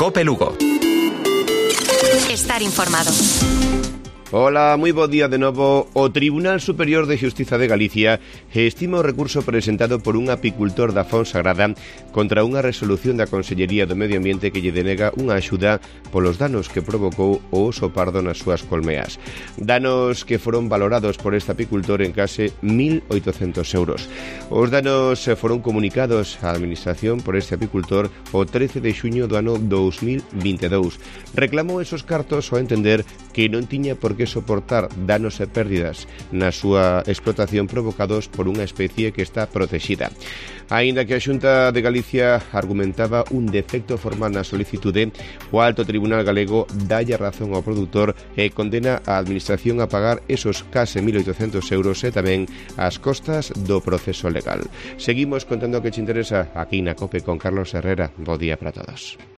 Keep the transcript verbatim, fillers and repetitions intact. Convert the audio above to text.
Cope Lugo. Estar informado. Ola, moi bo día de novo. O Tribunal Superior de Xustiza de Galicia estima o recurso presentado por un apicultor da Fonsagrada contra unha resolución da Consellería do Medio Ambiente que lle denega unha axuda polos danos que provocou o oso pardo nas súas colmeas. Danos que foron valorados por este apicultor en case mil oitocentos euros. Os danos foron comunicados á Administración por este apicultor o trece de xuño do ano dous mil vinte e dous. Reclamou esos cartos ao entender que non tiña por que soportar danos e pérdidas na súa explotación provocados por unha especie que está protexida. Aínda que a Xunta de Galicia argumentaba un defecto formal na solicitude, o Alto Tribunal Galego dalle razón ao produtor e condena a Administración a pagar esos case mil oitocentos euros e tamén as costas do proceso legal. Seguimos contando o que te interesa aquí na COPE con Carlos Herrera. Bo día para todos.